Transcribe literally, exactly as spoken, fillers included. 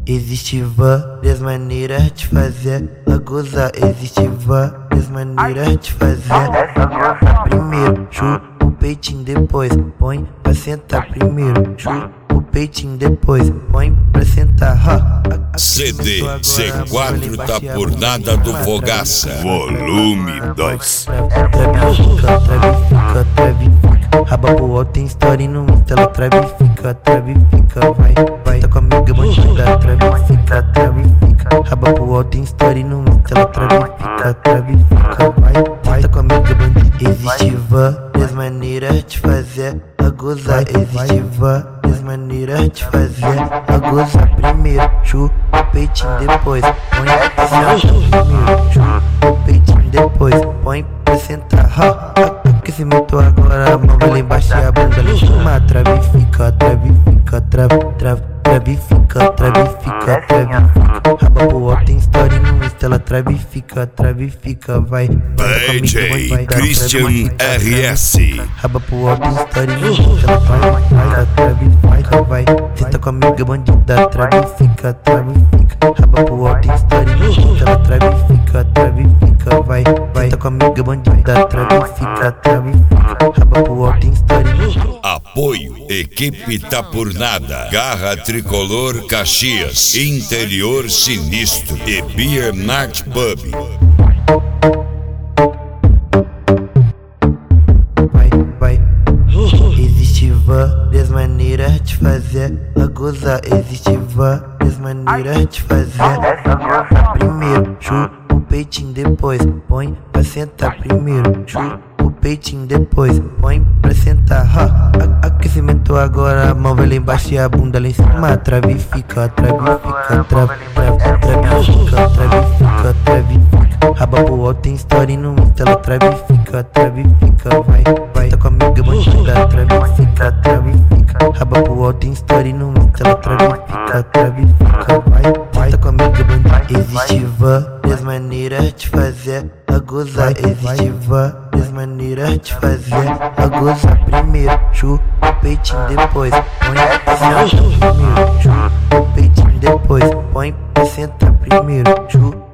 Existe várias maneiras de fazer a gozar. Existe várias maneiras de fazer a gozar. Primeiro, chupa o peitinho, depois põe pra sentar. Primeiro, chupa o peitinho, depois põe pra sentar. Ha. C D C quatro tá por nada do Fogaça. Volume dois. Trave fica, trave fica, trave fica. Raba pro alto, tem story no Insta. Ela trave fica, trave fica, vai, vai. Tá com a amiga bandida, trave fica, trave fica. Raba pro alto, tem story no Insta. Ela trave fica, trave fica, vai, vai. Tá com a amiga bandida. Existe várias maneiras de fazer a gozar. Existe várias maneiras de fazer a gozar. Primeiro, chupa o peitinho, depois põe pra sentar. Primeiro, chupa o peitinho, depois põe pra sentar. Ha, ha. Aquecimento agora, a mão vai lá embaixo e a bunda lá em cima. Trave fica, trave fica, trave, trave, trave fica, trave fica, trave fica. Raba pro alto, tem story no Insta. Ela trave fica, trave fica, vai. D J Christian R S. Raba pro alto, tem story no Insta. Ela vai, vai, trave fica, vai. Senta com a amiga bandida, trave fica, trave fica. Raba pro alto, tem story no Insta. Ela trave fica, trave fica, vai, vai. Senta com a amiga bandida, trave fica, trave fica. Raba pro alto, tem story no Insta. Apoio, equipe tá por nada. Garra Tricolor Caxias, Interior Sinistro e Beer Night Pub. Vai, vai. Existe várias maneiras de fazer a gozar. Existe várias maneiras de fazer a gozar. Primeiro, chupa o peitinho, depois põe pra sentar. Primeiro, chupa o peitinho, depois põe pra sentar. Ha. Aquecimento agora, a mão vai lá embaixo e a bunda lá em cima. Trave fica, trave fica, trave, trave, trave fica, trave fica, trave fica. Raba pro alto, tem story no Insta. Ela trave fica, trave fica, vai, vai. Tá com a amiga bandida, trave fica, trave fica. Raba pro alto, tem story no Insta. Ela trave fica, trave fica, vai, vai. Tá com a amiga bandida. Existe várias maneiras de fazer a gozar. Existe várias maneiras de fazer a gozar. Primeiro, chupa o peitinho, depois põe pra sentar. Primeiro, chupa o peitinho, depois põe pra sentar. Primeiro, chupa